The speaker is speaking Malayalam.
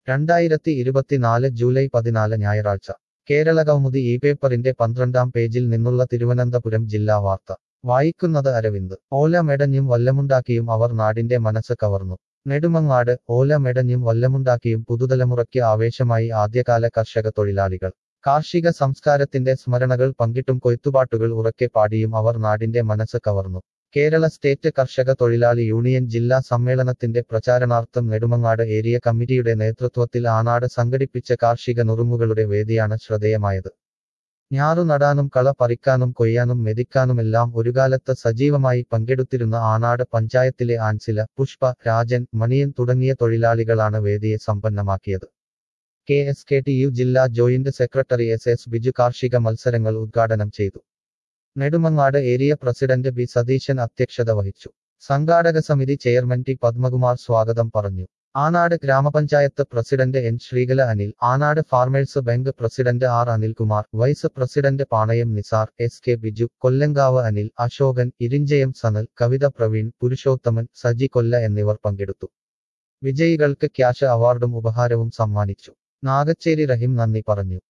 2024 ജൂലൈ 14 ഞായറാഴ്ച കേരള കൗമുദി ഈ പേപ്പറിന്റെ 12-ാം പേജിൽ നിന്നുള്ള തിരുവനന്തപുരം ജില്ലാ വാർത്ത വായിക്കുന്നത് അരവിന്ദ്. ഓല മെടഞ്ഞും വല്ലമുണ്ടാക്കിയും അവർ നാടിന്റെ മനസ്സ് കവർന്നു. നെടുമങ്ങാട്. ഓല മെടഞ്ഞും വല്ലമുണ്ടാക്കിയും പുതുതലമുറയ്ക്ക് ആവേശമായി ആദ്യകാല കർഷക തൊഴിലാളികൾ. കാർഷിക സംസ്കാരത്തിന്റെ സ്മരണകൾ പങ്കിട്ടും കൊയ്ത്തുപാട്ടുകൾ ഉറക്കെ പാടിയും അവർ നാടിന്റെ മനസ്സ് കവർന്നു. കേരള സ്റ്റേറ്റ് കർഷക തൊഴിലാളി യൂണിയൻ ജില്ലാ സമ്മേളനത്തിന്റെ പ്രചാരണാർത്ഥം നെടുമങ്ങാട് ഏരിയ കമ്മിറ്റിയുടെ നേതൃത്വത്തിൽ ആനാട് സംഘടിപ്പിച്ച കാർഷിക നുറുങ്ങുകളുടെ വേദിയാണ് ശ്രദ്ധേയമായത്. ഞാറു നടാനും കള പറിക്കാനും കൊയ്യാനും മെതിക്കാനുമെല്ലാം ഒരുകാലത്ത് സജീവമായി പങ്കെടുത്തിരുന്ന ആനാട് പഞ്ചായത്തിലെ ആൻസില, പുഷ്പ, രാജൻ, മണിയൻ തുടങ്ങിയ തൊഴിലാളികളാണ് വേദിയെ സമ്പന്നമാക്കിയത്. KSKTU ജില്ലാ ജോയിന്റ് സെക്രട്ടറി SS ബിജു കാർഷിക മത്സരങ്ങൾ ഉദ്ഘാടനം ചെയ്തു. Nedumangad area president B Satheesan അധ്യക്ഷത വഹിച്ചു. സംഘാടക സമിതി ചെയർമാൻ T പത്മകുമാർ സ്വാഗതം പറഞ്ഞു. ആനാട് ഗ്രാമപഞ്ചായത്ത് president N Sreekala Anil, Anad farmers bank president R Anilkumar, vice president Panayam Nisar, SK Biju, Kollankavu Anil, Ashokan, Irinchayam Sanal, Kavitha Praveen, Purushothaman, Saji Kolla എന്നിവർ പങ്കെടുത്തു. വിജയികൾക്ക് ക്യാഷ് അവാർഡും ഉപഹാരവും സമ്മാനിച്ചു. നാഗച്ചേരി റഹീം നന്ദി പറഞ്ഞു.